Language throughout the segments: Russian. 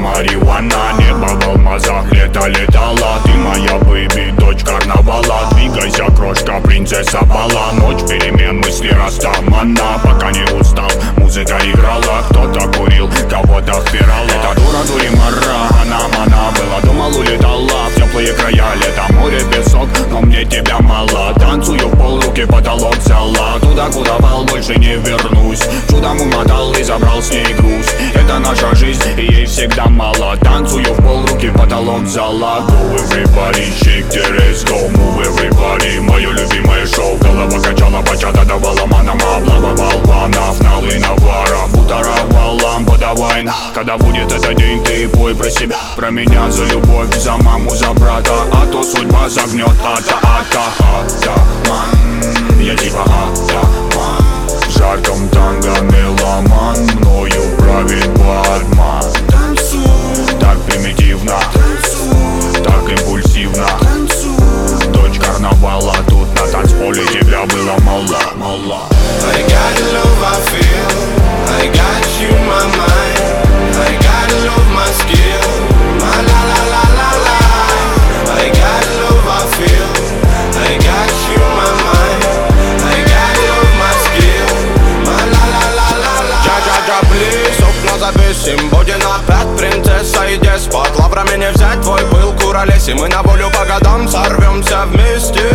Марихуана, небо в алмазах, лето летала. Ты моя бэйби, дочь карнавала. Двигайся, крошка, принцесса бала. Ночь перемен, мысли растамана. Пока не устал, музыка играла. Кто-то курил, кого-то впирала. Эта дура дуримара, она была, думал, улетала в теплые края. Лето, море, песок, но мне тебя мало. Танцую в пол, руки потолок зала. Туда, куда вал, больше не вернусь. Чудом умотал и забрал с ней груз. Это наша жизнь, и ей всегда мало. Танцую в пол, руки потолок зала. Go everybody, shake the ass, go move everybody. Мое любимое шоу, голова качала, бачата давала манам. Облавывал ванов, налы навара. Бутаровал лампа, давай на. Когда будет этот день, ты пой про себя. Про меня, за любовь, за маму, за брата. А то судьба загнет, атаман. Я типа атаман. В жарком танго меломан. Мною правит Батман. Так примитивно, так импульсивно. Дочь карнавала, тут на танцполе тебя было мало. I got the love I feel, I got you my mind, I got the love my skill, my la la la la la. I got the love I feel, I got you my mind, I got the love my skill, my la la la la la. Джа-джа-джа, плиз, окна завесим, будем опять принцесса и деспот. Лаврами не взять твой пыл, куролесим, мы на волю по годам сорвемся вместе.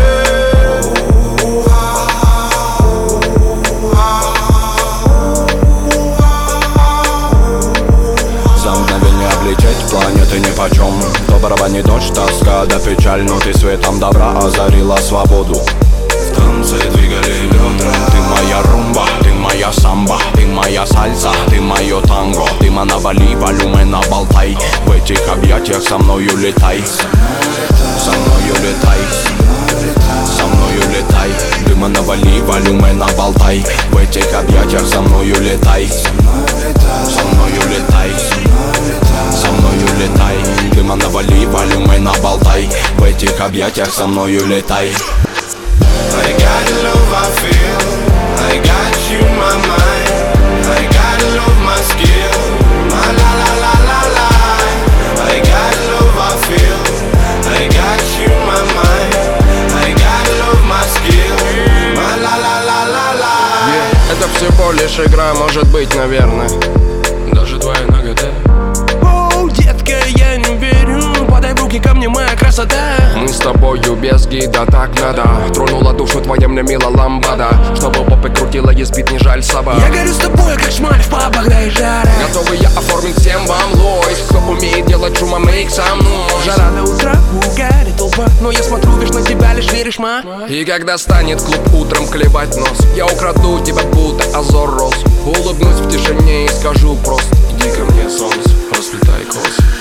Планеты нипочем, доброго не дождь, тоска да печаль. Но ты светом добра озарила свободу. В танце двигали бедра. Ты моя румба, ты моя самба, ты моя сальса, ты мое танго. Ты на Бали, валюме на Болтай. В этих объятиях со мною летай. Со мною летай. Со мною летай. Дыма на Бали, валюме на Болтай. В этих объятиях со мною летай. Со мною летай. Со мною летай. Дыма на Бали, валюме на Болтай. В этих объятиях со мною летай. I got the love I feel, I got you my mind, I got the love my skill, my la la la la la. I got the love I feel, I got you my mind, I got the love my skill, my la la la la la. Это всего лишь игра, может быть, наверное. Даже твоя нагота. Оу, детка, я не верю. Подай в руки ко мне, моя красота. Мы с тобою без гида, так надо. Тронула душу твоя мне мила ламбада. Чтобы попы крутила, избит не жаль собак. Я горю с тобой, как шмаль в пабах, да и жара. Готовы я оформить всем вам лойс. Кто умеет делать шума, мейк со мной. Жара до утра, угарит толпа. Но я смотрю, лишь на тебя, лишь веришь, ма. И когда станет клуб утром клевать нос, я украду тебя, будто азор роз. Улыбнусь в тишине и скажу просто: иди ко мне, солнце, расцветай кос.